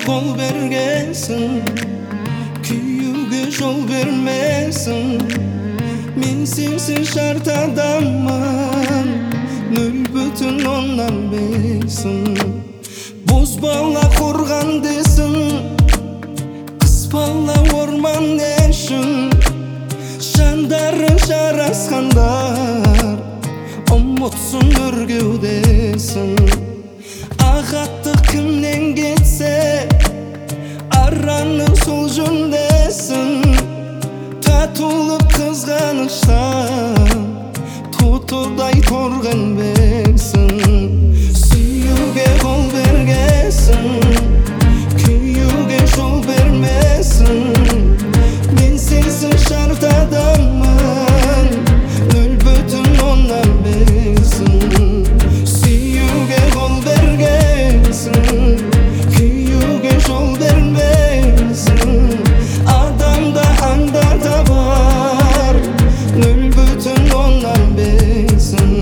kol bergesin, kүйүүгө жол бермесин. Мен сенсиз шарт адаммын, нөл бүтүн оннан бесин. Боз бала кургандысың, кыз бала орман дешин. Жандарын жараскандар, ұмытсын өр кеудесин. Ағаттық кімнен кетсе, араның сол жөндесін. Татулық қызғаныштан, тотыдай торған бексін. Сүйуге қол бергесін, күйуге жол бермесін. Мен сенсің шарт адаммын, нөл бүтін оннан бесін. Сүйуге қол бергесін, күйуге жол бермесін. Адамда аңда да бар, нөл бүтін оннан бесін.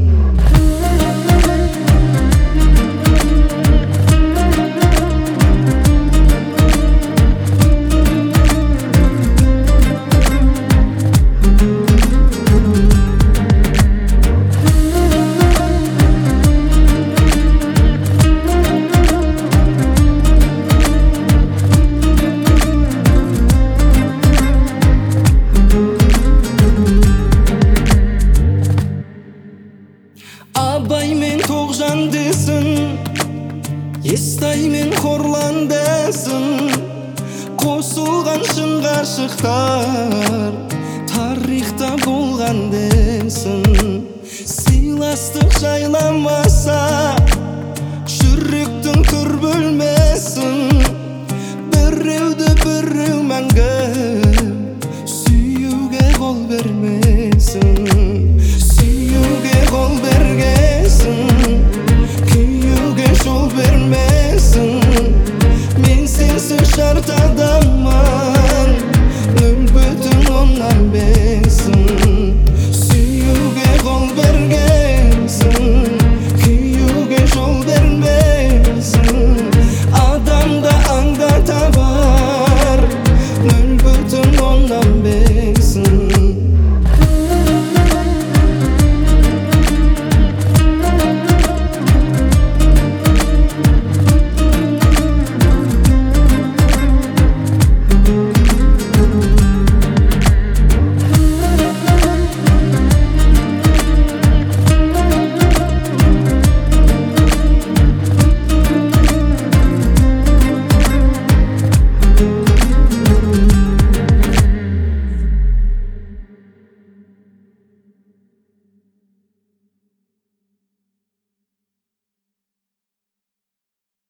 Абай мен тоғжандысын, Естай мен хорландысын. Қосылған шын ғашықтар